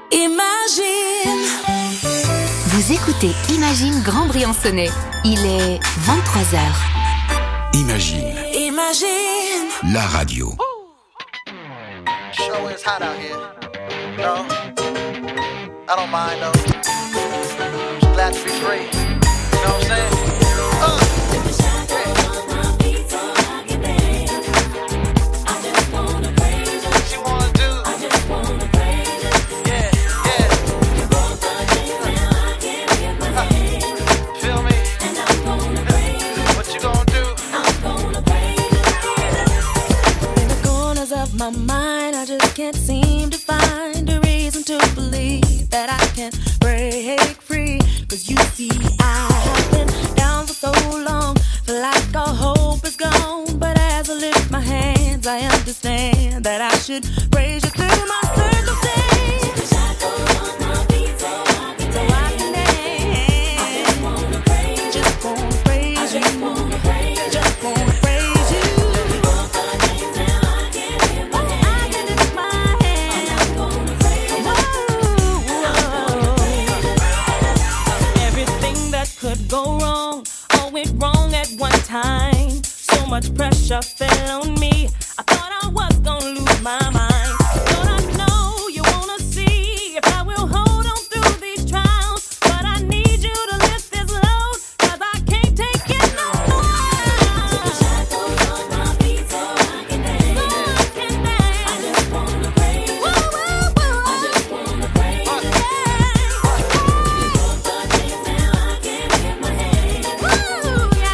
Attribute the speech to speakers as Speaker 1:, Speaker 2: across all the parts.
Speaker 1: Imagine.
Speaker 2: Vous écoutez Imagine Grand Briançonnais. Il est 23h.
Speaker 3: Imagine.
Speaker 1: Imagine.
Speaker 3: La radio.
Speaker 4: Show is hot out here. No, I don't mind though. Just glad to be free. You know what I'm saying?
Speaker 1: My mind, I just can't seem to find a reason to believe that I can break free. Cause you see, I have been down for so long, feel like all hope is gone. But as I lift my hands, I understand that I should praise you through my circumstance. Time. So much pressure fell on me. I thought I was gonna lose my mind. But I know you wanna see if I will hold on through these trials. But I need you to lift this load, cause I can't take it no more. Take the shackles off my feet so I can dance. So I can dance. I just wanna praise you. Woo, woo, woo. I just wanna praise you. You broke the chains, now I can lift my hands. Woo, yeah.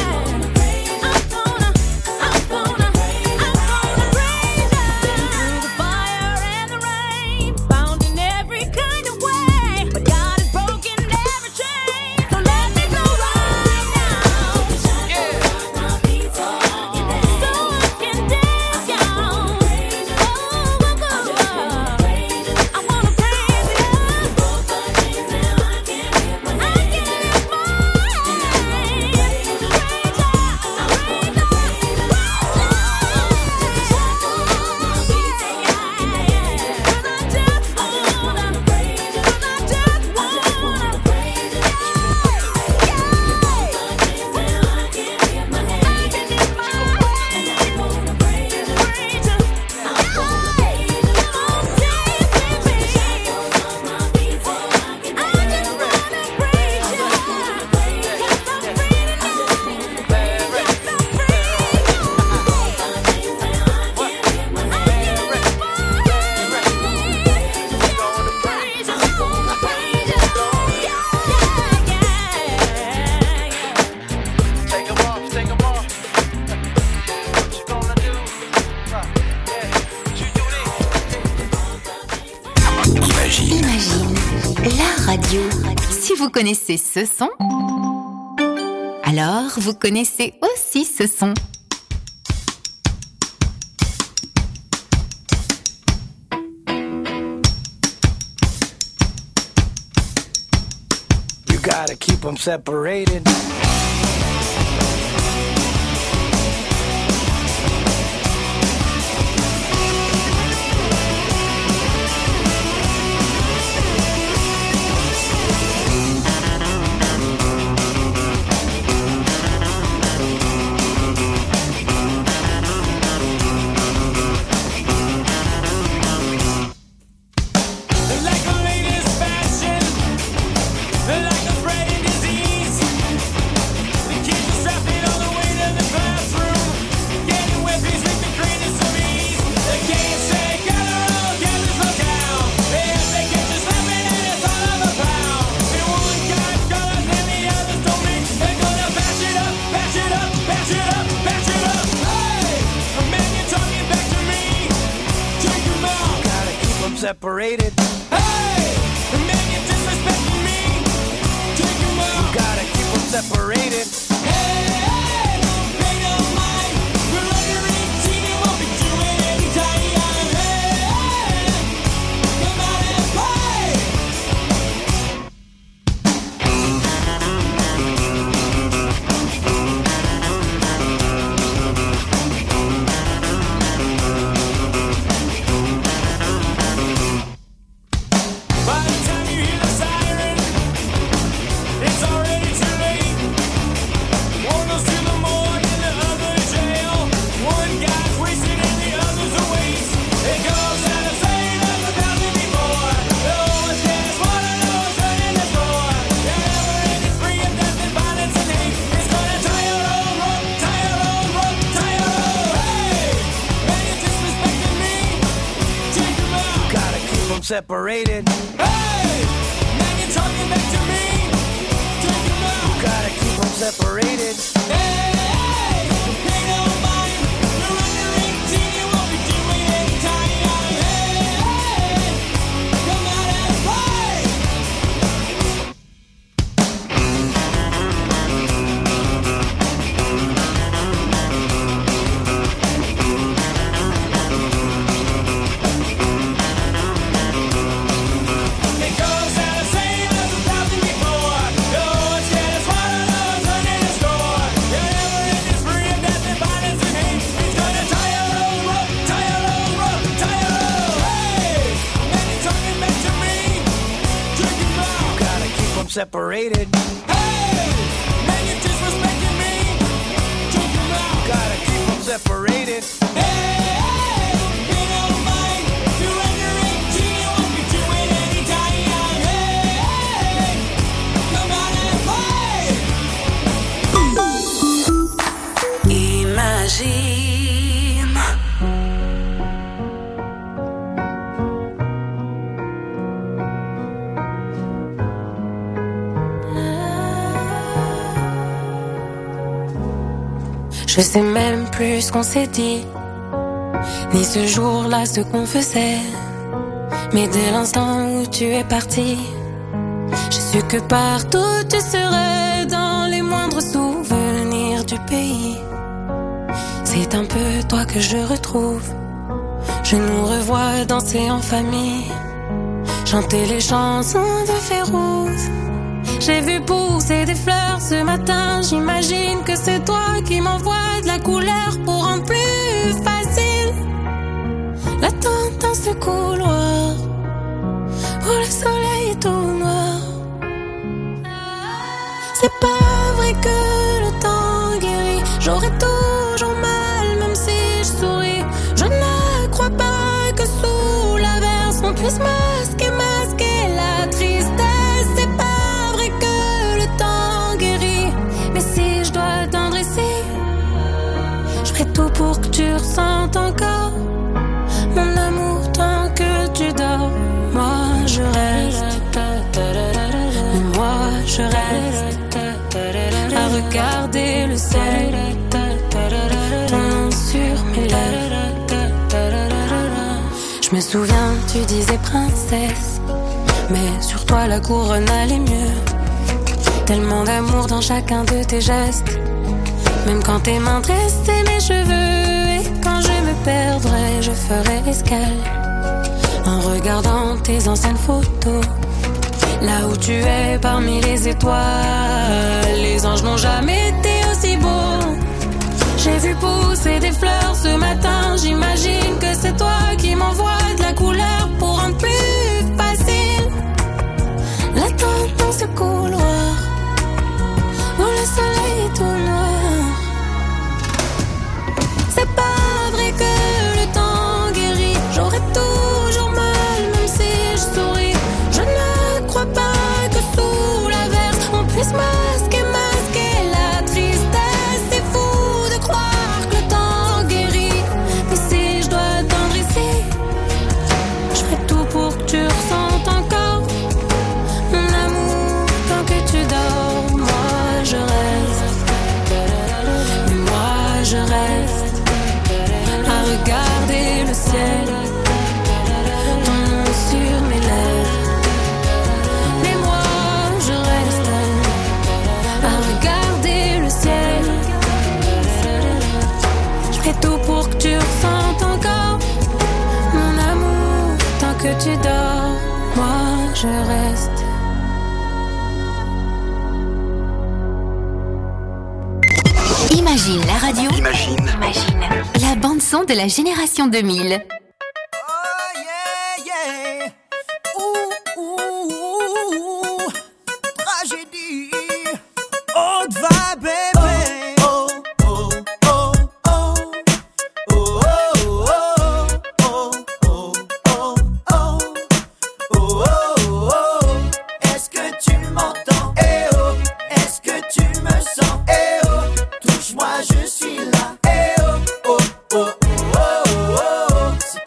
Speaker 2: Vous connaissez ce son? Alors, vous connaissez aussi ce son.
Speaker 4: You gotta keep them separated. Separated. Hey, the man you're disrespecting me. Take him out. You gotta keep them separated. Hey, hey, don't pay no mind. We're under 18 and won't be doing any time. Hey, hey, come out and play. separated. Hey, now you're talking back to me. Take 'em out. You gotta keep them separated. Hey, pay no mind. You're under 18, you won't be doing any time. Hey, come out and play. It goes out the same as 1,000 before. Oh, it's yeah, it's one of those running a store. Whatever it is, free of death and violence and hate. He's gonna tie your old rope, tie your old rope, tie your old. Hey, man, you're talking back to me. Drink 'em out. You gotta keep 'em separated. Hey, man, you're disrespecting me. Drink 'em out. You gotta keep 'em separated. Hey, pay no mind. You're under 18, you won't be doing any time. Hey, come out and play.
Speaker 1: Imagine. Je sais même plus ce qu'on s'est dit, ni ce jour-là ce qu'on faisait. Mais dès l'instant où tu es parti, j'ai su que partout tu serais, dans les moindres souvenirs du pays. C'est un peu toi que je retrouve. Je nous revois danser en famille, chanter les chansons de Férouz. J'ai vu pousser des fleurs ce matin. J'imagine que c'est toi qui m'envoies de la couleur pour rendre plus facile l'attente dans ce couloir où le soleil est tout noir. C'est pas vrai que le temps guérit. J'aurai toujours mal même si je souris. Je ne crois pas que sous l'averse on puisse masquer la tristesse. C'est pas vrai que le temps guérit. Mais si je dois attendre ici, je ferai tout pour que tu ressentes encore mon amour tant que tu dors. Moi je reste, moi je reste à regarder le ciel, ton nom sur mes lèvres. Je me souviens, tu disais princesse, mais sur toi la couronne allait mieux. Tellement d'amour dans chacun de tes gestes, même quand tes mains dressaient mes cheveux. Et quand je me perdrai, je ferai escale en regardant tes anciennes photos. Là où tu es parmi les étoiles, les anges n'ont jamais été aussi beaux. J'ai vu pousser des fleurs ce matin. J'imagine que c'est toi qui m'envoies de la couleur pour rendre plus facile l'attente dans ce couloir où le soleil est tout noir. C'est pas vrai que le temps guérit. J'aurai toujours mal même si je souris. Je ne crois pas que sous l'averse on puisse masquer la tristesse. C'est fou de croire que le temps guérit. Mais si je dois attendre ici, je ferai tout pour que tu ressentes encore mon amour tant que tu dors. Moi je reste, mais moi je reste à regarder le ciel, ton nom sur mes lèvres. Mais moi je reste à regarder le ciel. Je ferai tout pour que tu ressentes encore mon amour tant que tu dors. Moi je reste.
Speaker 2: Imagine la radio.
Speaker 3: Imagine.
Speaker 2: La bande-son de la génération 2000.
Speaker 4: Oh yeah, yeah. Ouh, ouh, ouh. Tragédie. Haute vibe, bébé. Oh, oh, oh, oh. Oh, oh, oh. Oh, oh, oh. Oh, oh, oh. Est-ce que tu m'entends? Eh oh. Est-ce que tu me sens? Eh oh. Touche-moi, je suis là. Eh oh, oh, oh, oh, oh, oh. Si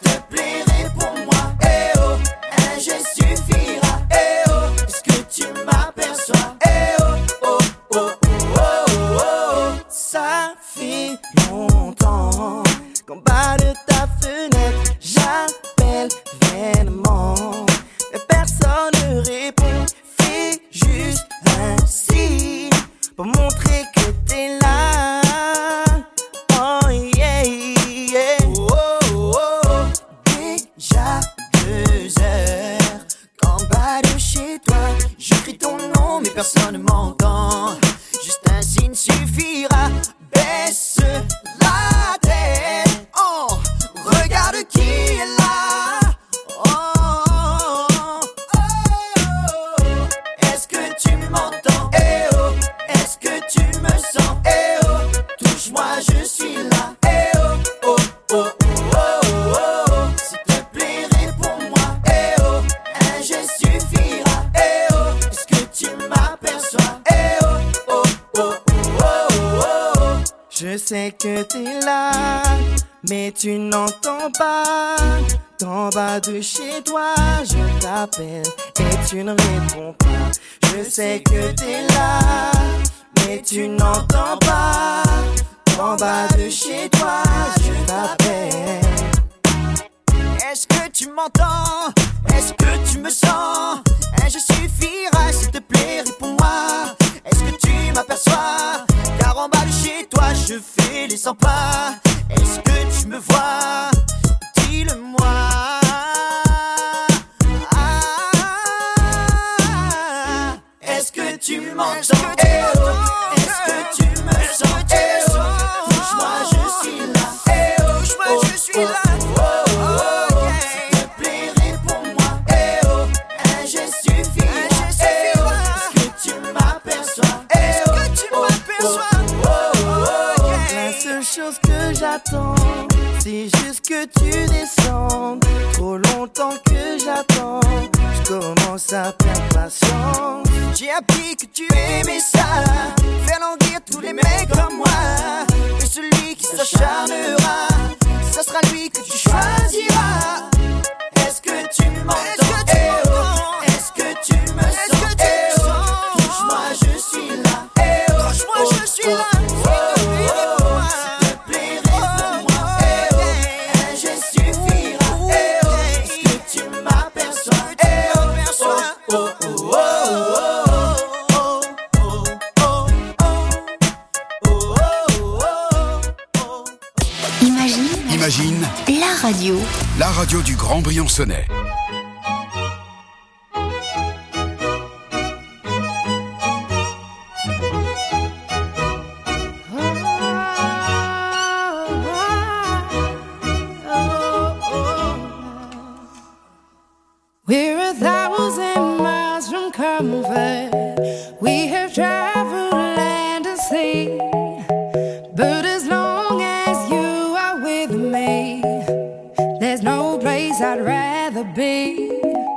Speaker 5: personne ne m'entend. Juste un signe suffira. Baisse la tête. Oh, regarde qui est là. Oh, oh, oh. Est-ce que tu m'entends? Eh oh, est-ce que tu me sens? Eh oh, touche-moi, je suis là. Eh oh, oh, oh, oh, oh, oh. S'il te plaît, réponds-moi. Eh oh, un geste suffira. Eh oh, est-ce que tu m'aperçois? Eh oh, oh, oh, oh, oh, oh. Je sais que t'es là, mais tu n'entends pas. D'en bas de chez toi, je t'appelle et tu ne réponds pas. Je sais que t'es là, mais tu n'entends pas. D'en bas de chez toi, je t'appelle. Est-ce que tu m'entends? Est-ce que tu me sens? Un geste suffira, s'il te plaît, réponds-moi. Est-ce que tu m'aperçois? Car en bas de chez toi, je fais les 100 pas. Est-ce que tu me vois? Dis-le-moi. Est-ce que tu m'entends? Eh oh, est-ce que tu me sens? Eh oh, touche-moi, je suis là. Eh oh, touche-moi, je suis là. Oh, oh, oh, s'il te plaît, réponds-moi. Eh oh, un geste suffira. Eh oh, est-ce que tu m'aperçois? Est-ce que tu m'aperçois? La seule chose que j'attends, c'est juste que tu descendes. Trop longtemps que j'attends, je commence à perdre patience. J'ai appris que tu aimais ça, faire languir tous les mecs comme moi. Et celui qui s'acharnera, ça sera lui que tu choisiras. Est-ce que tu m'entends? Eh oh, est-ce que tu me sens? Eh oh, touche-moi, je suis là. Eh oh, touche-moi, je suis là.
Speaker 3: Imagine, la radio du Grand Briançonnais.
Speaker 6: We're 1,000 miles from comfort. We have traveled land and sea. But as long as you are with me, there's no place I'd rather be.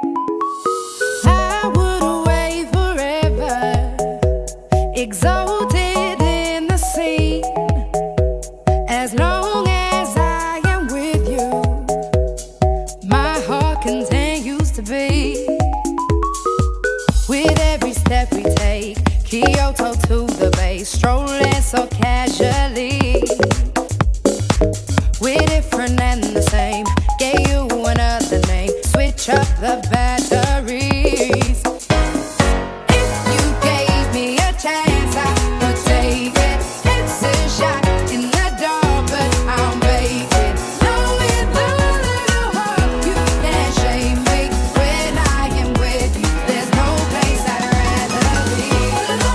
Speaker 6: I would away forever, exalted in the sea. As long as I am with you, my heart continues to beat. With every step we take, Kyoto to the bay, strolling so casually. We're different and the same, gave you another name, switch up the batteries. If you gave me a chance, I would take it. It's a shot in the dark, but I'll make it. Knowing the little heart, you can't shame me. When I am with you, there's no place I'd rather be. No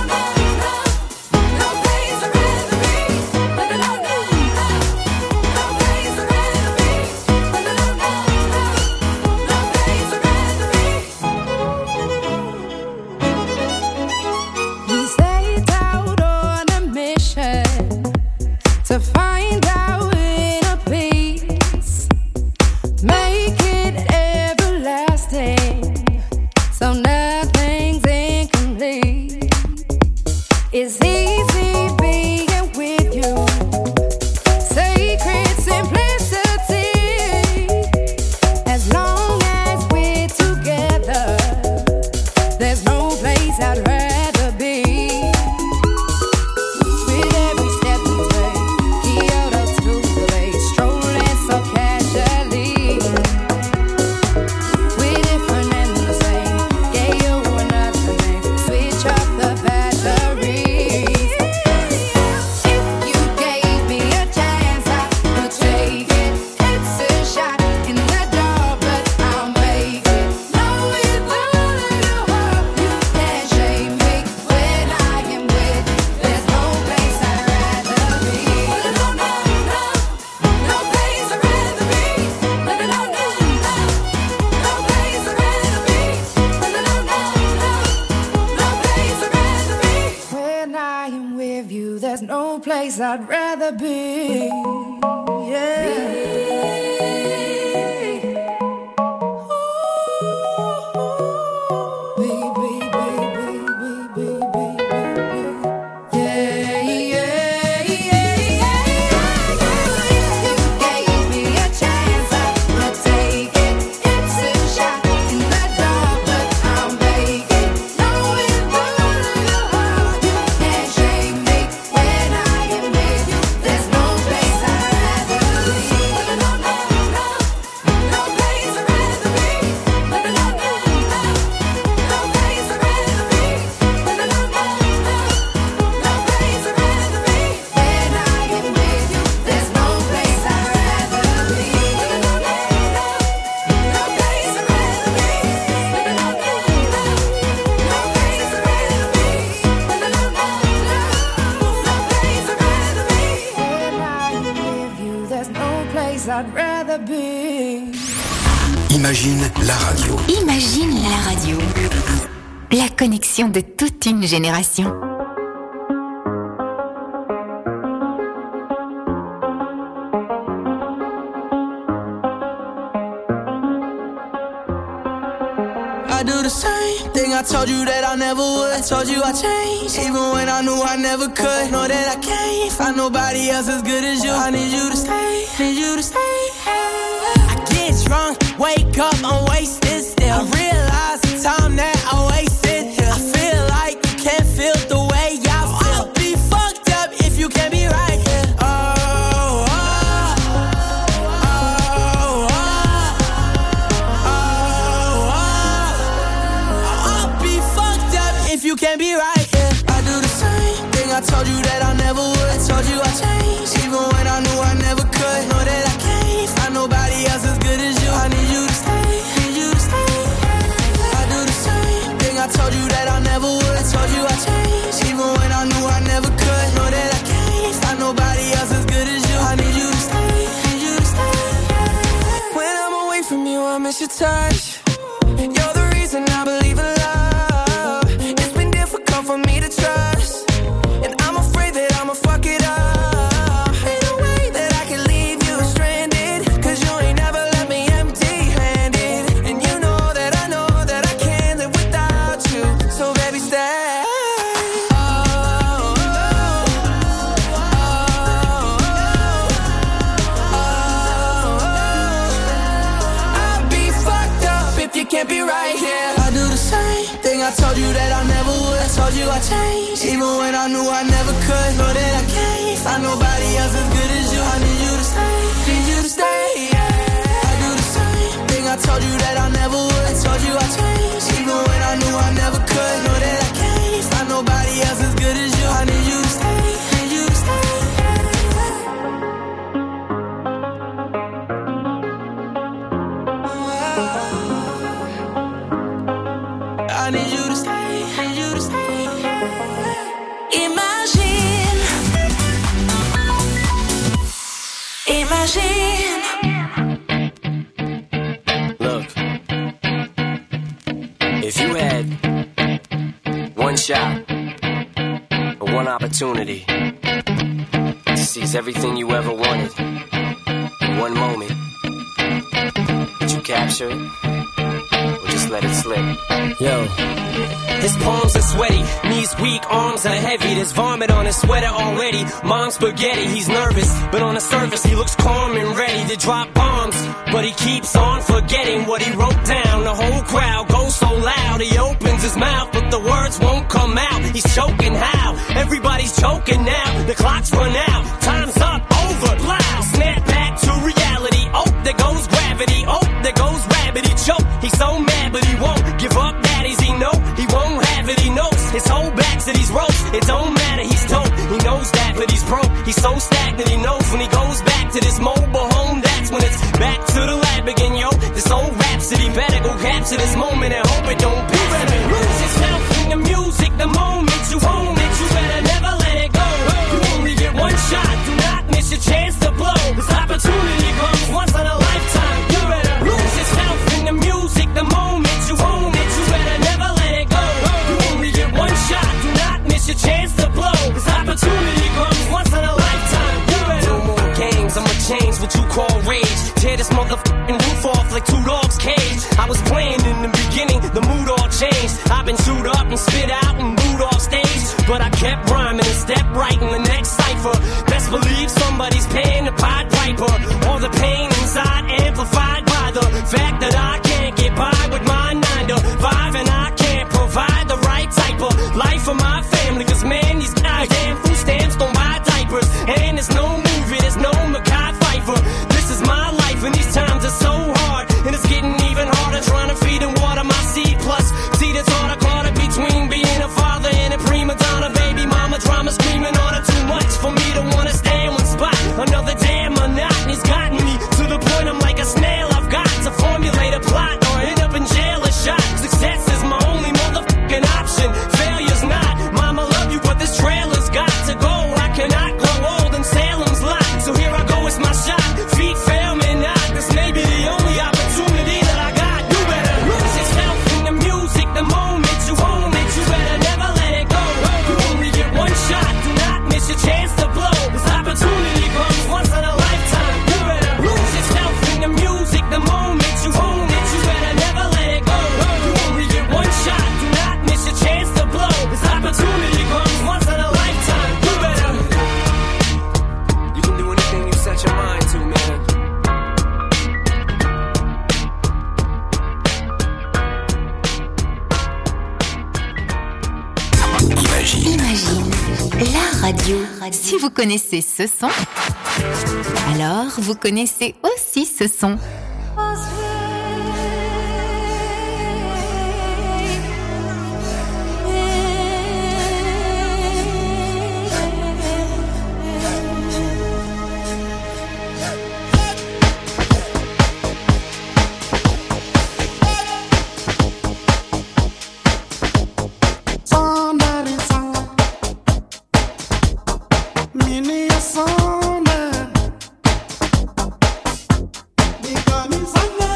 Speaker 6: place I'd rather be. No place I'd rather be. No place I'd rather be. We set out on a mission to find our inner peace, make it everlasting, so nothing's incomplete. It's easy being with you, sacred simplicity. As long as we're together, there's no place I'd rather be. With every step we take, Kyoto to the bay, strolling so casually. We're different and the same, gave no place I'd rather be. Yeah.
Speaker 3: Imagine la radio.
Speaker 2: Imagine la radio. La connexion de toute une génération.
Speaker 7: I do the same thing I told you that I never would. I told you I changed, even when I knew I never could. Know that I can't find nobody else as good as you. I need you to stay, need you to stay. I get drunk, wake up, I'm wasted still. I realize the time that I wasted here. I feel like you can't feel the way I feel. I'll be fucked up if you can't be right here. You can't be right, yeah. I do the same thing I told you that I never would. I told you I changed, even when I knew I never could. Know that I can't find nobody else as good as you. I need you to stay, need you to stay. I do the same thing I told you that I never would. I told you I changed, even when I knew I never could. Know that I can't find nobody else as good as you. I need you to stay, need you to stay. When I'm away from you, I miss your touch. You're the reason I believe in love. For me to trust, and I'm afraid that I'ma fuck it up. Ain't no way that I can leave you stranded, cause you ain't never left me empty-handed. And you know that I can't live without you. So baby, stay. I'll be fucked up if you can't be right here. I do the same thing I told you that I never would. I told you I changed, even when I knew I never could. Know that I can't find nobody else as good as you. I need you to stay, need you to stay, yeah. I do the same thing I told you that I never would. I told you I changed, even when I knew I never could. Know that I can't find nobody else as good as you. I need you to stay, need you to stay. I need you to stay, need you to stay.
Speaker 1: Imagine, imagine.
Speaker 8: Look, if you had one shot or one opportunity to seize everything you ever wanted in one moment, would you capture it or just let it slip?
Speaker 9: Yo, his palms are sweaty, knees weak, arms are heavy. There's vomit on his sweater already. Mom's spaghetti, he's nervous, but on the surface he looks calm and ready to drop bombs. But he keeps on forgetting what he wrote down. The whole crowd goes so loud, he opens his mouth, but the words won't come out. He's choking how? Everybody's choking now. The clock's run out, time's up, over, loud. Snap back to reality. Oh, there goes gravity. Oh, there goes rabbit. He choke. He's so mad, but he won't give up. Daddies, he know he won't have it. He knows his whole back to these ropes. It don't matter, he's dope. He knows that, but he's broke. He's so stagnant. He knows when he goes back to this mobile home, that's when it's back to the lab again, yo. This old rhapsody better go capture this moment and hope it don't pass. Lose yourself in the music, the moment you own it, you better never let it go. You only get one shot, do not miss your chance to blow. This opportunity comes once in a lifetime. You better lose yourself in the music, the moment you own it, you better never let it go. You only get one shot, do not miss your chance to blow. This opportunity comes once in this motherfucking roof off like two dogs' cage. I was playing in the beginning, the mood all changed. I've been chewed up and spit out and booed off stage, but I kept rhyming and stepped right in the next cipher. Best believe somebody's paying the Pied Piper. All the pain inside amplified by the fact that I can't get by with my 9 to 5, and I can't provide the right type of life for my family. Cause man, these goddamn food stamps don't buy diapers, and there's no movie, there's no Mackay Pfeiffer. This is my life and these times are so hard, and it's getting even harder trying to feed and water my seed. Plus, see the thought I caught it between being a father and a prima donna. Baby mama drama screaming on her too much for me to wanna stay in one spot. Another damn monotony's gotten me to the point I'm like a snail. I've got to formulate a plot or end up in jail or shot. Success is my only motherfucking option. Failure's not. Mama love you, but this trailer's got to go. I cannot grow old in Salem's Lot. So here I go, it's my shot. Feet fail me not. This may be the only opportunity that I got. You better lose yourself in the music the moment you own it. You better never let it go. You only get one shot. Do not miss your chance to blow. This opportunity comes once in a lifetime. You better lose yourself in the music the moment you own it. You better never let it go. You only get one shot. Do not miss your chance to blow. This opportunity comes once in a lifetime. You better. You can do anything you set your mind to, man.
Speaker 2: Imagine la radio. Si vous connaissez ce son, alors vous connaissez aussi ce son.
Speaker 10: Minnesota, because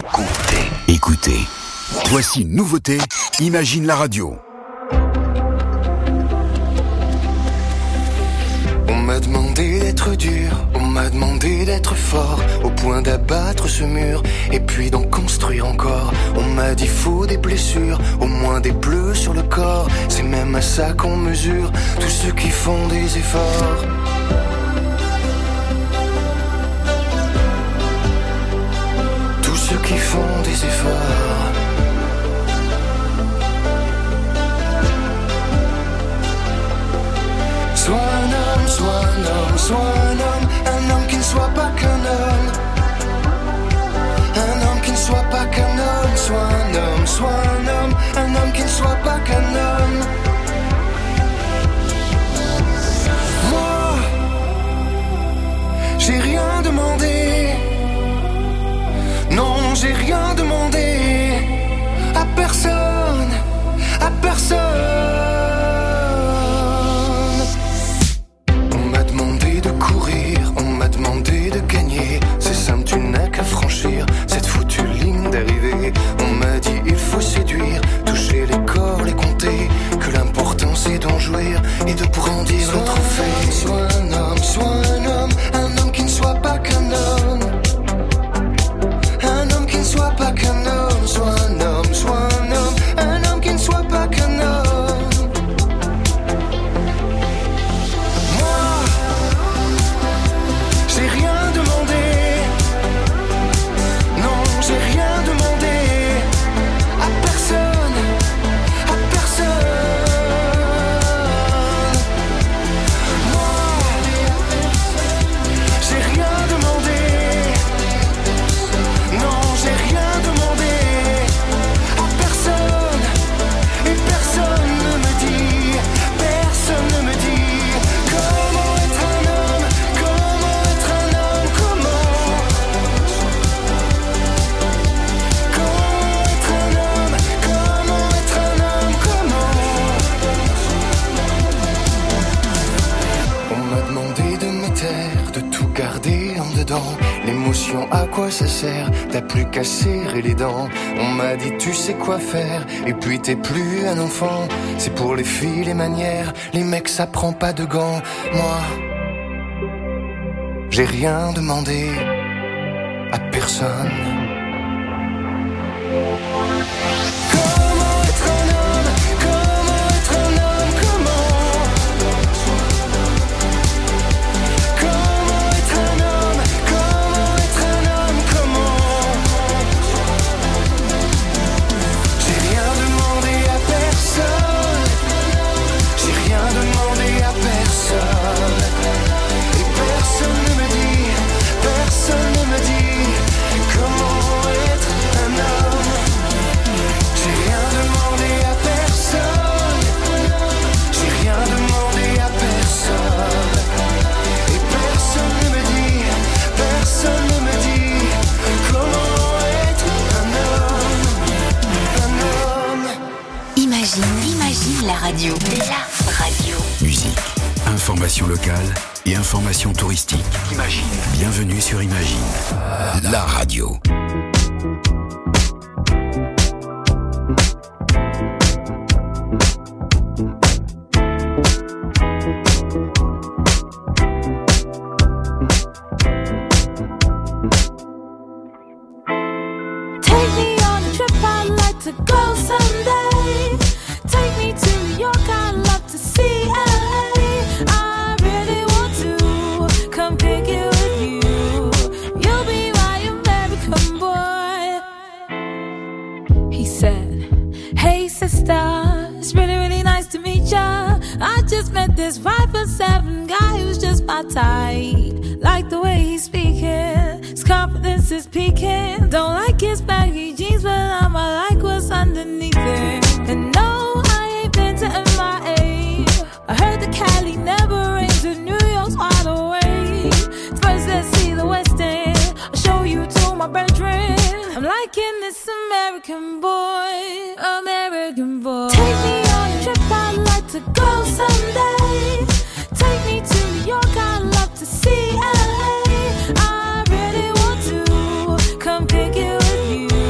Speaker 3: Écoutez. Voici une nouveauté, Imagine la radio.
Speaker 10: On m'a demandé d'être dur, on m'a demandé d'être fort, au point d'abattre ce mur, et puis d'en construire encore. On m'a dit faut des blessures, au moins des bleus sur le corps, c'est même à ça qu'on mesure tous ceux qui font des efforts. Tous ceux qui font des efforts. Sois un homme, sois un homme, sois un homme qui ne soit pas qu'un homme. Un homme qui ne soit pas qu'un homme, sois un homme, sois un homme qui ne soit pas qu'un homme. Moi, j'ai rien demandé. Non, j'ai rien demandé à personne, à personne. C'est simple, tu n'as qu'à franchir cette foutue ligne d'arrivée. On m'a dit il faut séduire, toucher les corps, les compter, que l'important c'est d'en jouir et de brandir le trophée. Sois un homme qui ne soit pas qu'un homme. Un homme qui ne soit pas qu'un homme. Sois un homme qui ne soit pas qu'un homme. Moi, j'ai rien demandé. Non, j'ai rien demandé à personne, à personne. Moi, j'ai rien demandé. Non, j'ai rien demandé à personne. Et personne ne me dit comment être un homme, comment être un homme, comment être un homme, comment être un homme, comment. On m'a demandé de me taire, de tout garder en dedans. L'émotion, à quoi ça sert? T'as plus qu'à serrer les dents. On m'a dit tu sais quoi faire, et puis t'es plus un enfant. C'est pour les filles, les manières, les mecs ça prend pas de gants. Moi, j'ai rien demandé à personne. Comment être un homme, comment être un homme, comment être un homme, comment être un homme, comment. J'ai rien demandé à personne. J'ai rien demandé à personne. Et personne ne me dit comment être un homme. J'ai rien demandé à personne. J'ai rien demandé à personne. Et personne ne me dit comment être un homme.
Speaker 2: Imagine la radio. La radio.
Speaker 3: Musique, information locale et information touristique. Imagine. Bienvenue sur Imagine, la radio.
Speaker 1: Take me on a trip, I'd like to go someday. Take me to New York, I'd love to see LA. I really want to come pick it with you. You'll be my American boy. He said, hey sister, it's really, really nice to meet ya. I just met this 5'7" guy who's just my type. Like the way he's speaking, his confidence is peaking. Don't like his baggy jeans, but I'ma like what's underneath it. And no, I ain't been to MIA. I heard the Cali never rains and New York's wide awake. First let's see the West End, I'll show you to my bedroom. I'm liking this American boy, American boy. Take me on a trip, I'd like to go someday. Take me to New York, I'd love to see LA. I really want to come pick it with you.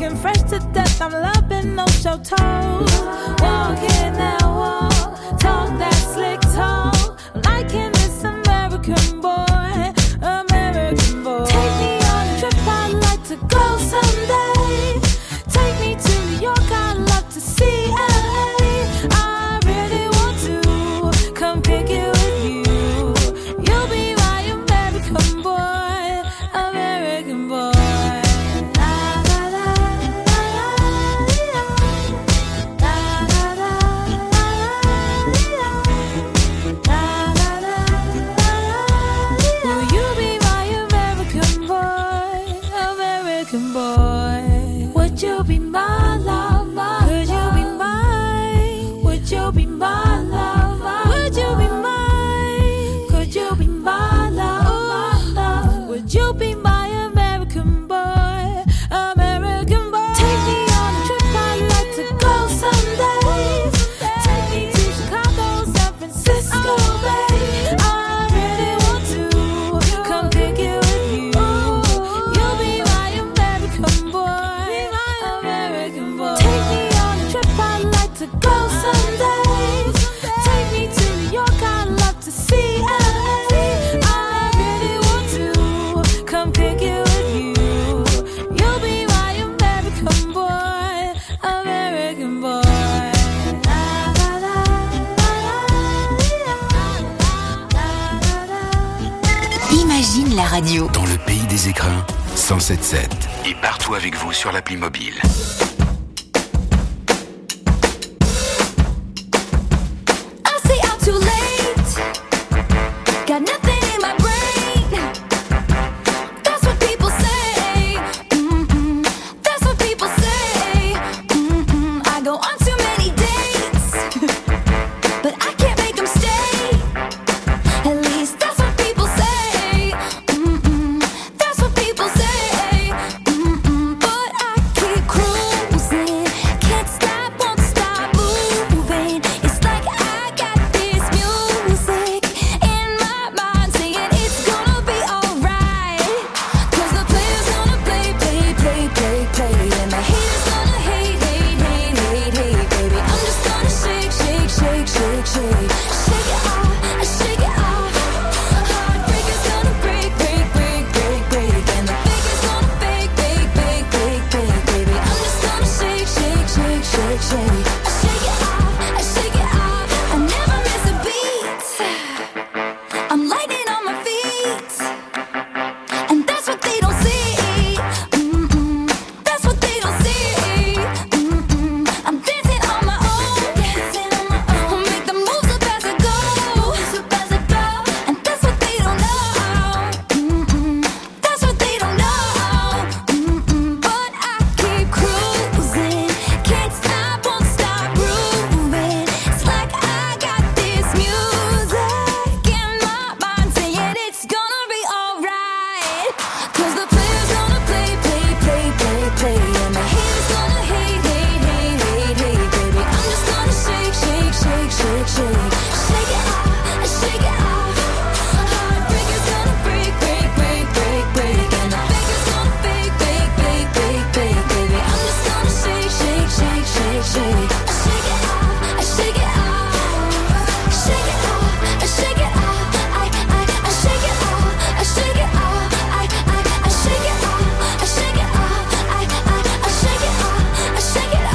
Speaker 1: looking fresh to death. I'm loving no show toes. Walking that walk, talk that slick talk. Liking this American boy, American boy. Take me on a trip, I'd like to go someday. Take me to New York, I'd love to see LA. I really want to come pick it with you. You'll be my American boy, American boy. Will you be my American boy, American boy? Would you be my love, my Could you be mine? Would you be my love, my Would you be mine? Could you be my love, my love? Would you be my American boy, American boy? Take me on a trip, I'd like to go someday. Take me to Chicago, San Francisco, Bay. I really want to come pick it with you. You'll be my American boy, American boy. Take me on a trip, I'd like to go someday. Take me to New York, I'd love to see LA. I really want to come pick it with you. You'll be my American boy, American boy.
Speaker 2: Imagine la radio.
Speaker 3: Dans le pays des écrins, 107.7. Et partout avec vous sur l'appli mobile.
Speaker 1: I stay out too late. Got nothing in my brain. That's what people say. That's what people say. I go on too many dates, but I can't make them stay. At least that's what people say. That's what people say. But I keep cruising, can't stop, won't stop moving. It's like I got this music in my mind saying it's gonna be alright. 'Cause the player's gonna play, play, play, play, play, and the haters gonna hate, hate, hate, hate, hate, baby. I'm just gonna shake, shake, shake, shake, shake, shake it off, shake it off. Heartbreaker's gonna break, break, break, break, break, and the faker's gonna fake, fake, fake, fake, fake, baby. I'm just gonna shake, shake, shake, shake, shake, shake it off, shake it off. I never miss a beat. I'm lightning on my feet, and that's what they don't see. That's what they don't see. I'm dancing on my own, dancing on my own. Make the moves up as I go, and that's what they don't know. That's what they don't know. But I keep cruising, can't stop, won't stop grooving. It's like I got this music in my mind saying it's gonna be alright. 'Cause the player's gonna play, play, play, play, play, and the haters gonna hate, hate, hate, hate, hate, baby. I'm just gonna shake, shake, shake, shake, shake, shake it off, shake it off. Heartbreaker's gonna break, break, break, break, break, and the faker's gonna fake, fake, fake, fake, fake, baby. I'm just gonna shake, shake, shake, shake, shake, shake it off, shake it off, shake it off, shake it off. I shake it off, shake it off. I shake it off, shake it off. I shake it off, shake it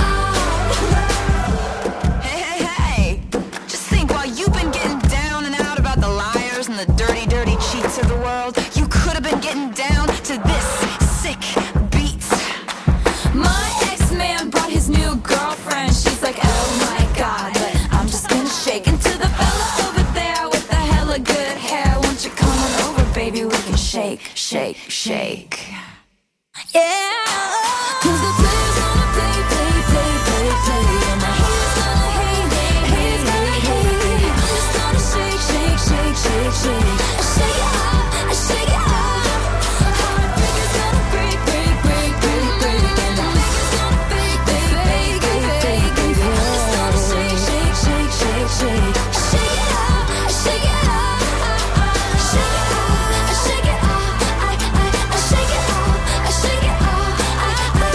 Speaker 1: off.
Speaker 11: Hey, hey, hey! Just think, while you've been getting down and out about the liars and the dirty, dirty cheats of the world, you could have been getting down to this sick beat.
Speaker 1: My ex-man brought his new girlfriend. She's like, oh my god, but I'm just gonna shake into the fella over there with the hella good hair. Won't you come on over, baby? We can shake, shake, shake. Yeah. 'Cause the player's gonna play, play, play, play, play, and the haters gonna hate, hate, hate, hate, hate. I'm just gonna shake, shake, shake, shake, shake, shake it off, shake it off. Heartbreaker's gonna break, break, break, break, break, and the faker's gonna fake, fake, fake, fake, fake, baby. I'm just gonna shake, shake, shake, shake, shake, shake it off, shake it off, shake it off, shake it off. I shake it off, shake it off.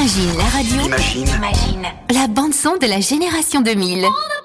Speaker 2: Imagine la radio. Imagine la bande son de la génération 2000.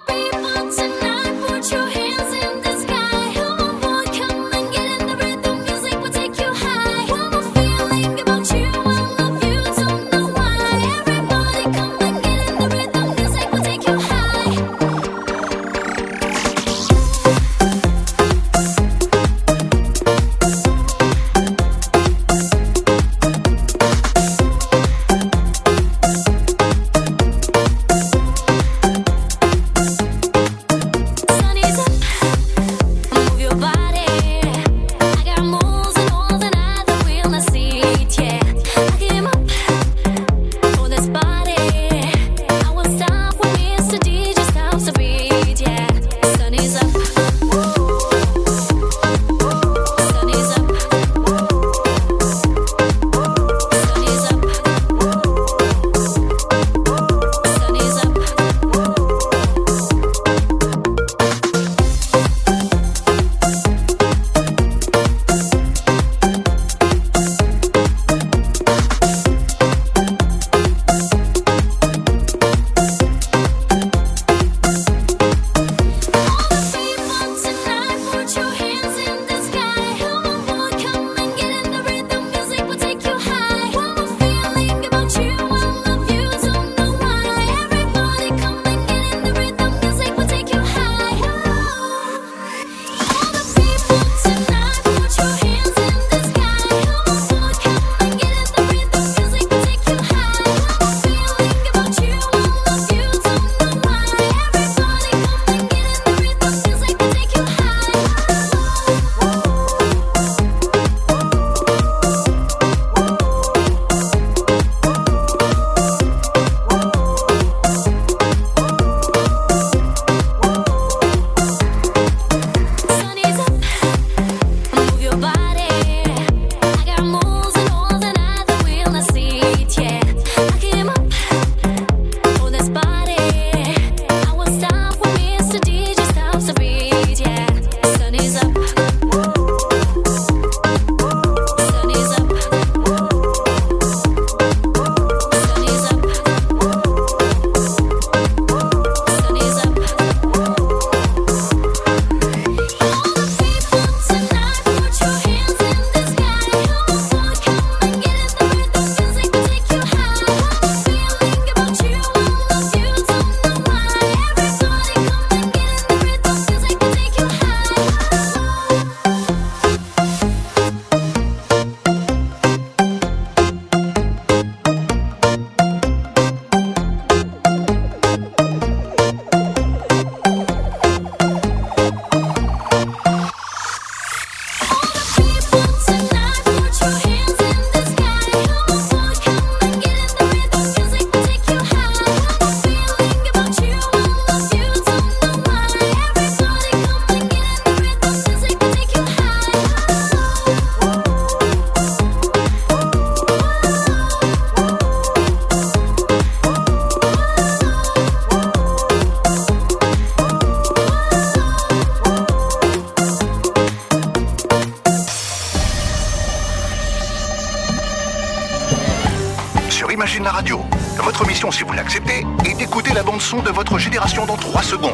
Speaker 12: Imagine la radio. Votre mission, si vous l'acceptez, est d'écouter la bande-son de votre génération dans 3 secondes.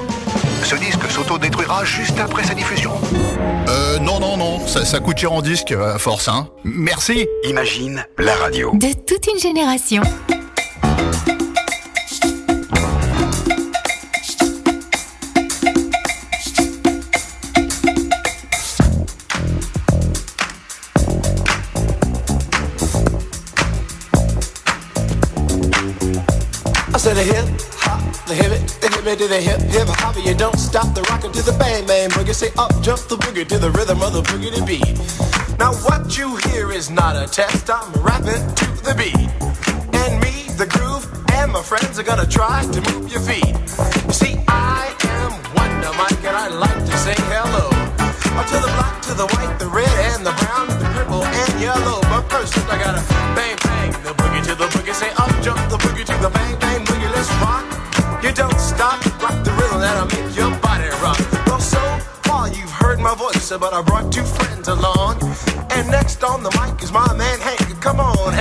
Speaker 12: Ce disque s'auto-détruira juste après sa diffusion.
Speaker 13: Non, ça coûte cher en disque, à force, hein. Merci.
Speaker 3: Imagine la radio.
Speaker 2: De toute une génération.
Speaker 14: To the hip hop, the hip it to the hip hop. You don't stop the rockin' to the bang bang boogie. Say up, jump the boogie to the rhythm of the boogie to beat. Now what you hear is not a test. I'm rapping to the beat, and me, the groove, and my friends are gonna try to move your feet. You see, I am Wonder Mike, and I like to say hello to the black, to the white, the red, and the brown, the purple, and yellow. But first, I gotta bang bang the boogie to the boogie. Say up, jump the boogie to the bang bang boogie. Let's rock. You don't stop, rock the rhythm that'll make your body rock. Well, so far you've heard my voice, but I brought 2 friends along. And next on the mic is my man Hank. Come on, Hank.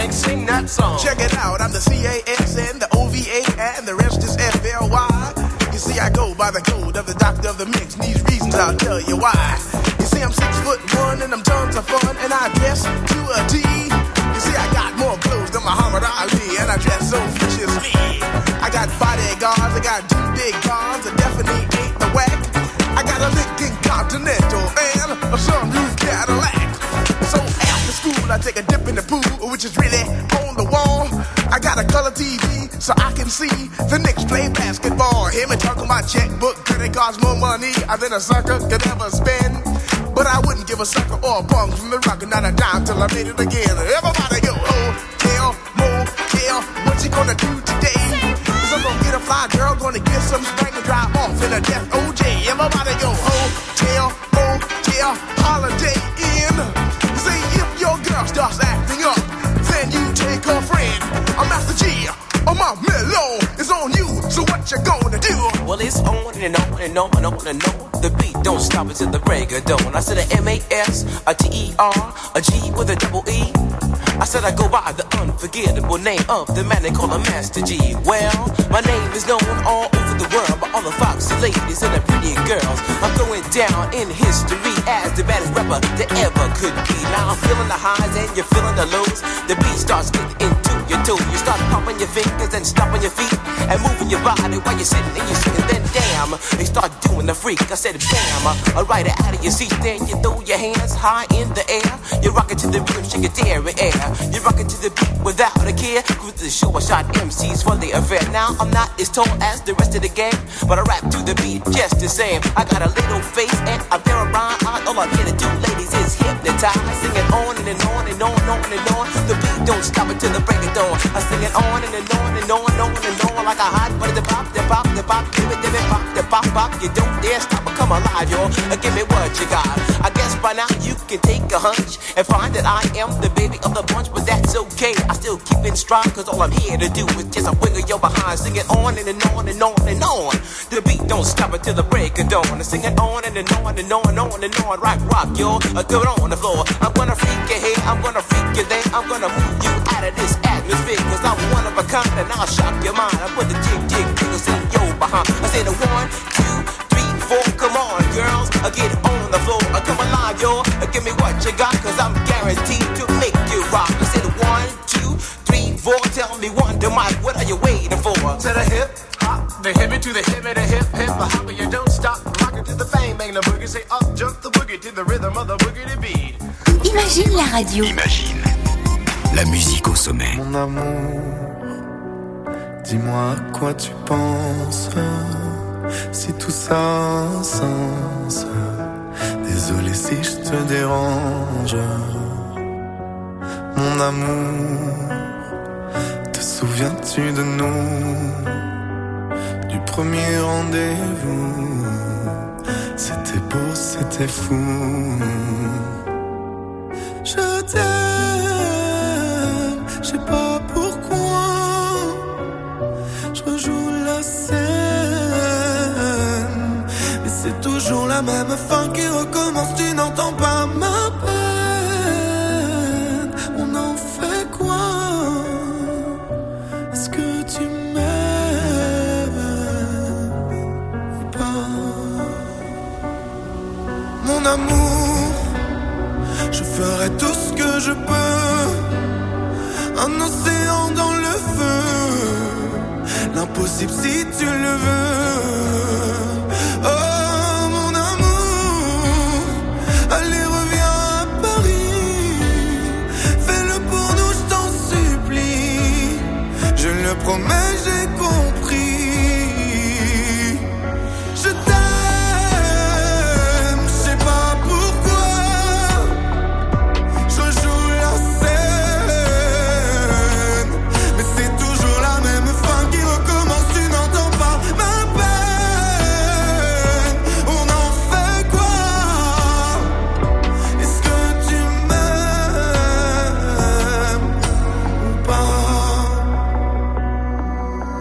Speaker 14: Hank, sing that song.
Speaker 15: Check it out, I'm the CASN, the OVA, and the rest is FLY. You see, I go by the code of the doctor of the mix, and these reasons I'll tell you why. You see, I'm 6'1" and I'm tons of fun, and I dress to a T. You see, I got more clothes than Muhammad Ali, and I dress so viciously. I got bodyguards, I got 2 big guns, I definitely ain't the whack. I got a Lincoln Continental and a sunroof Cadillac. So after school, I take a dip in the pool, which is really on the wall. I got a color TV so I can see the Knicks play basketball. Hear me talking my checkbook, credit cards more money than a sucker could ever spend. But I wouldn't give a sucker or a punk from the rock, not a dime till I made it again. Everybody go, hotel, motel, what you gonna do today? Cause I'm gonna get a fly girl, gonna get some spring and drive off in a death OJ. Everybody go, hotel, motel, holiday inn. See, if your girl starts acting up, then you take her friend. I'm Master G, my mellow is on you, so what you gonna do?
Speaker 9: Well, it's on and on and on and on and on. The beat don't stop until the break of dawn. I said a M-A-S, a T-E-R, a G with a double E. I said I go by the unforgettable name of the man they call a Master G. Well, my name is known all over the world by all the foxy ladies and the pretty girls. I'm going down in history as the baddest rapper that ever could be. Now I'm feeling the highs and you're feeling the lows. The beat starts getting into your toe. You start pumping your fingers and stomping your feet and moving your body while you're sitting and you're sitting. Then damn, they start doing the freak. I said bam, right out of your seat. Then you throw your hands high in the air. You rock it to the rhythm, shake your dairy air. You rock it to the beat without a care. Cruise to the show, I shot MCs for the affair. Now I'm not as tall as the rest of the gang, but I rap to the beat just the same. I got a little face and a pair of rhyme eyes. All I'm here to do, ladies, is hypnotize. I sing it on and on and on and on and on. The beat don't stop until the break of dawn. I sing it on and on and on and on and on like a hot butter. The pop, the pop, the pop, give it, pop, the pop, pop. You don't dare stop or come alive, y'all. Give me what you got. I guess by now you can take a hunch and find that I am the baby of the bunch, but that's okay. I still keep it strong, cause all I'm here to do is just a wiggle your behind. Sing it on and on and on and on. The beat don't stop until the break of dawn. I sing it on and on and on and on and on. Rock, y'all. Do it on the floor. I'm gonna freak you here, I'm gonna freak you there. I'm gonna move you out of this atmosphere, cause I'm one of a kind and I'll shock your mind. I put the jig jiggles in your behind. I say the 1, 2, 3, 4. Come on, girls, get on the floor. Come alive, y'all. Give me what you got, cause I'm guaranteed to make you rock. I said 1, 2, 3, 4. Tell me Wonder Mike, what are you waiting for?
Speaker 14: To the hip, hop, the hippie to the hippie, the hip, hip, the hopper, you don't stop. Rock it to the bang, bang, the boogie. Say up, jump the boogie to the rhythm of the boogie to beat.
Speaker 2: Imagine la radio.
Speaker 3: Imagine la musique au sommet.
Speaker 16: Mon amour, dis-moi à quoi tu penses. Si tout ça a un sens. Désolé si je te dérange. Mon amour, te souviens-tu de nous? Du premier rendez-vous. C'était beau, c'était fou. Je t'aime, je sais pas pourquoi. Je rejoue la scène, mais c'est toujours la même fin qui recommence. Tu n'entends pas ma peine. On en fait quoi? Est-ce que tu m'aimes ou pas? Mon amour, je ferai tout ce que je peux. Un océan dans le feu. L'impossible si tu le veux. Oh mon amour, allez reviens à Paris. Fais-le pour nous, je t'en supplie. Je le promets, j'ai compris. Je t'aime, je sais pas pourquoi. Je joue la scène, mais c'est toujours la même fin qui recommence. Tu n'entends pas ma peine. On en fait quoi? Est-ce que tu m'aimes ou pas?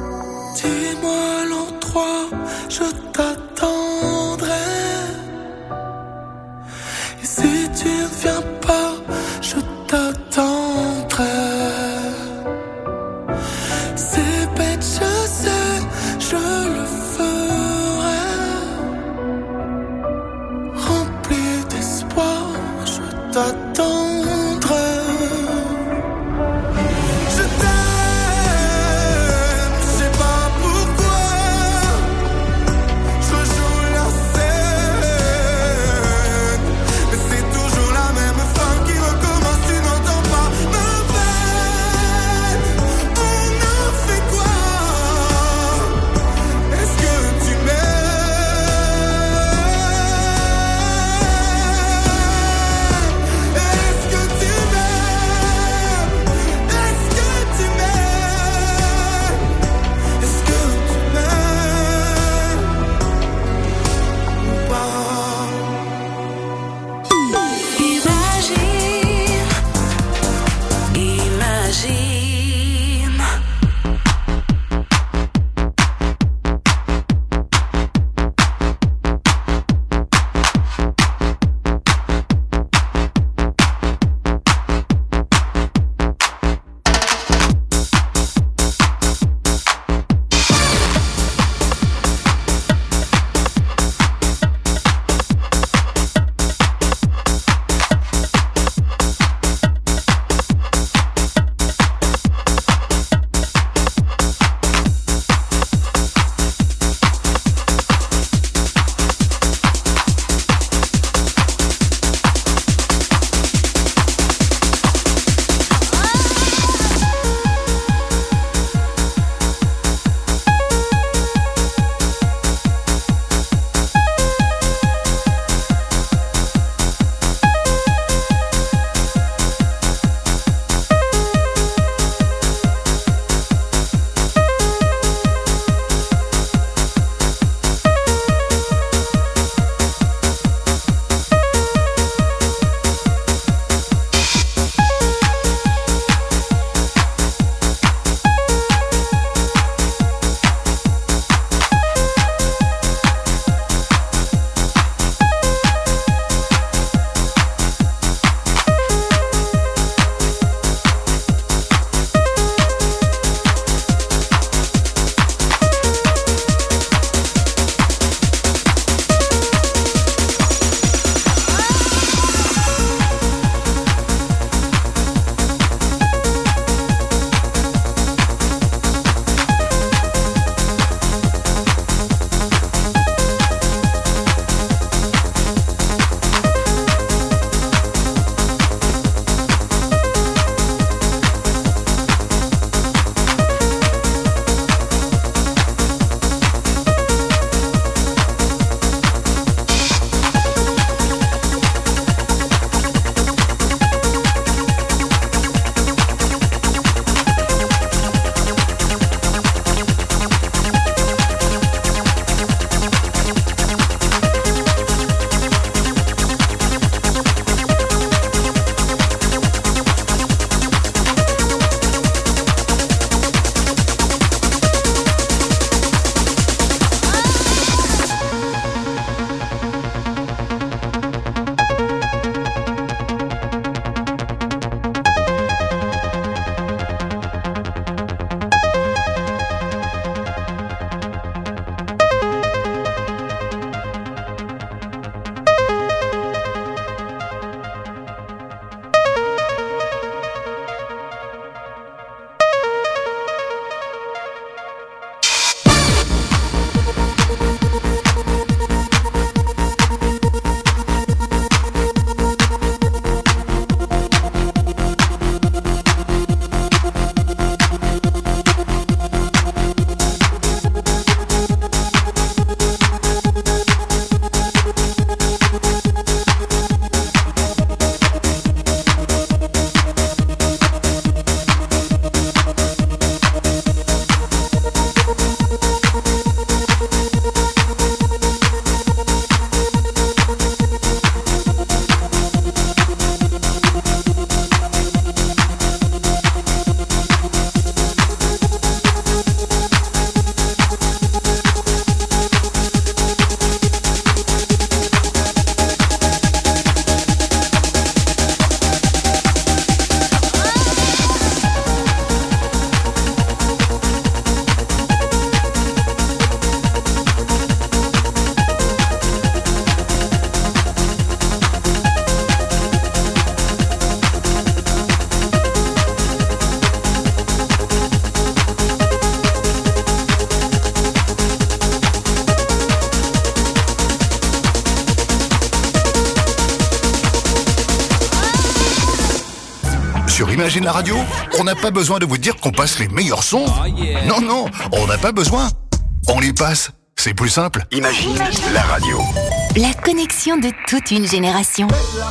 Speaker 13: Imagine la radio, on n'a pas besoin de vous dire qu'on passe les meilleurs sons. Non, non, on n'a pas besoin. On les passe, c'est plus simple.
Speaker 3: Imagine la radio.
Speaker 2: La connexion de toute une génération.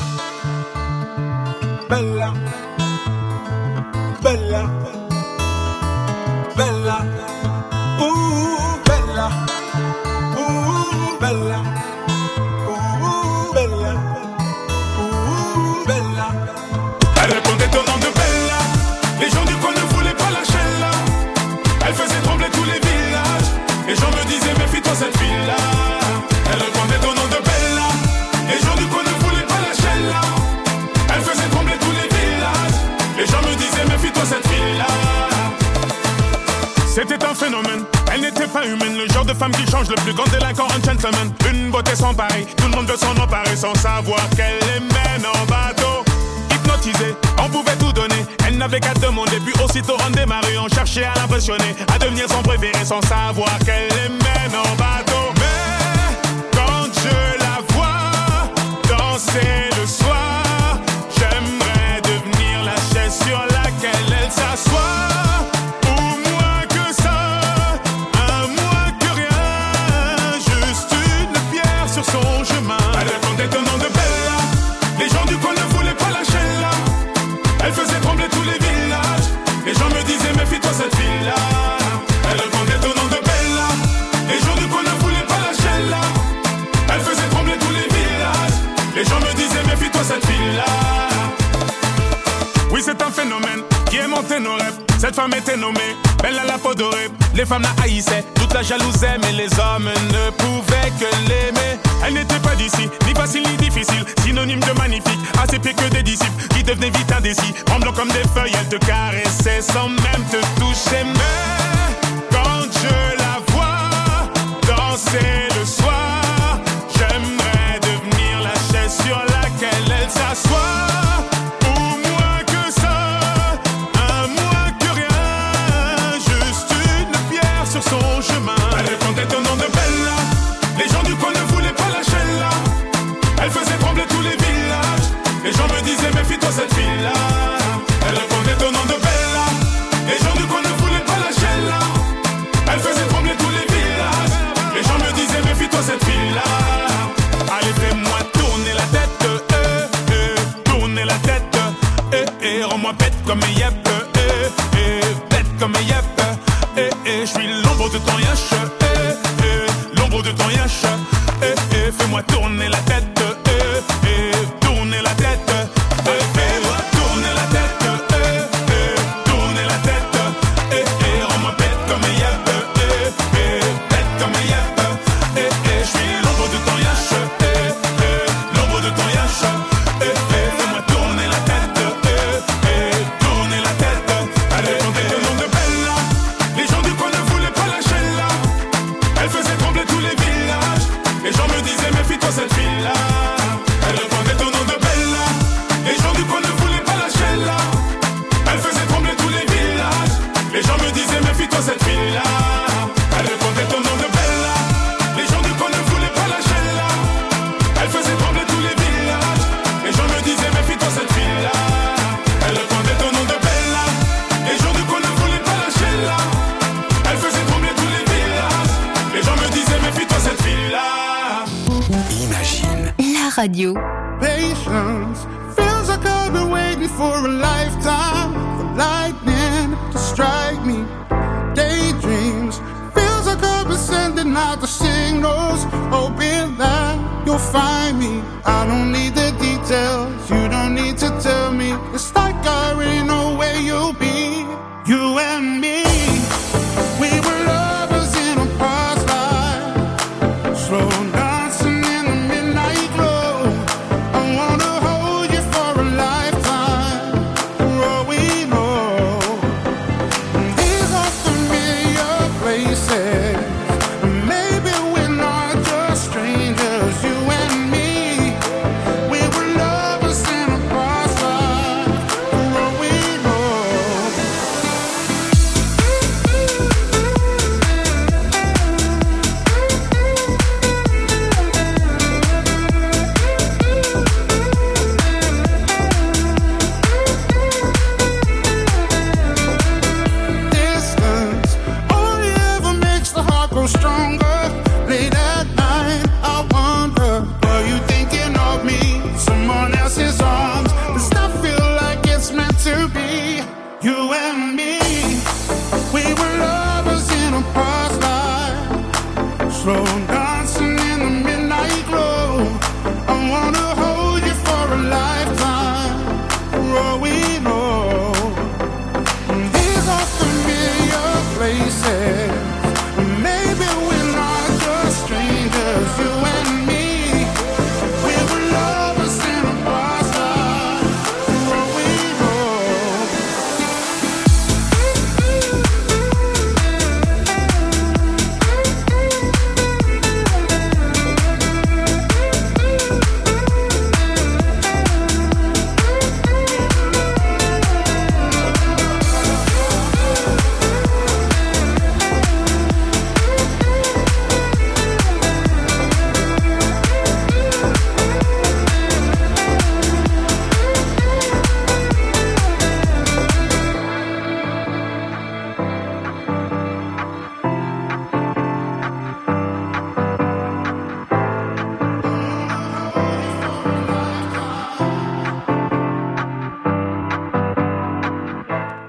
Speaker 15: Bella, bella, bella, bella, bella, bella, bella. Elle répondait au nom de Bella. Les gens du coin ne voulaient pas lâcher là. Elle faisait trembler tous les villages. Les gens me disaient méfie-toi cette fille-là. Elle répondait au nom de Bella. Les gens du coin ne voulaient pas lâcher là. Elle faisait trembler tous les villages. Les gens me disaient méfie-toi cette fille-là. C'était un phénomène, elle n'était pas humaine. Le genre de femme qui change le plus grand délinquant en gentleman. Une beauté sans pareil, tout le monde veut s'en emparer sans savoir qu'elle les mène en bateau. Hypnotisée, on pouvait tout donner. Elle n'avait qu'à demander, puis aussitôt on démarrait. On cherchait à l'impressionner, à devenir son préféré sans savoir qu'elle les mène en bateau. Mais quand je la vois danser le soir, j'aimerais devenir la chaise sur laquelle elle s'assoit. Son chemin. Elle répondait au nom de Bella. Les gens du coin ne voulaient pas lâcher là. Elle faisait trembler tous les villages. Les gens me disaient méfie-toi cette fille-là. Elle répondait au nom de Bella. Les gens du coin ne voulaient pas lâcher là. Elle faisait trembler tous les villages. Les gens me disaient méfie-toi cette fille-là. Oui, c'est un phénomène qui aimantait nos rêves. Cette femme était nommée Bella la peau dorée. Les femmes la haïssaient, toute la jalousaient, mais les hommes ne pouvaient que l'aimer. Elle n'était pas d'ici, ni facile ni difficile, synonyme de magnifique, à ses pieds que des disciples qui devenaient vite indécis. Tremblant comme des feuilles, elle te caressait sans même te toucher. Mais quand je la vois danser le soir, j'aimerais devenir la chaise sur laquelle elle s'assoit. Son chemin. Elle répondait au nom de Bella. Les gens du coin ne voulaient pas lâcher là. Elle faisait trembler tous les villages. Les gens me disaient méfie-toi cette fille-là. Elle répondait au nom de Bella. Les gens du coin ne voulaient pas lâcher là. Elle faisait trembler tous les villages. Les gens me disaient méfie-toi cette fille-là. Allez fais-moi tourner la tête, tourner la tête, rends-moi bête comme yep, bête comme yep. Je suis l'ombre de ton yache, l'ombre de ton yache, fais-moi tourner la tête, tourner la tête, fais-moi tourner la tête, tourner la tête, rends-moi bête comme yep, bête comme yep, je suis l'ombre de ton yache, l'ombre de ton yache, fais-moi tourner la tête, tourner la tête, allez, on est le nom de Bella. Les gens du coin ne voulaient pas lâcher là. Elle faisait trembler tous les villages. Les gens me disaient méfie-toi cette fille-là. Elle répondait au nom de Bella. Les gens du coin ne voulaient pas lâcher là. Elle faisait trembler tous les villages. Les gens me disaient méfie-toi cette fille-là. Elle répondait au nom de Bella. Les gens du coin ne voulaient pas lâcher là. Elle faisait trembler tous les villages. Les gens me disaient méfie-toi cette fille-là. Elle répondait au nom de Bella. Les gens du coin ne voulaient pas lâcher là. Elle faisait trembler tous les villages. Les gens me disaient méfie-toi cette fille-là.
Speaker 3: Imagine
Speaker 2: la radio.
Speaker 16: Patience feels like I've been waiting for a lifetime.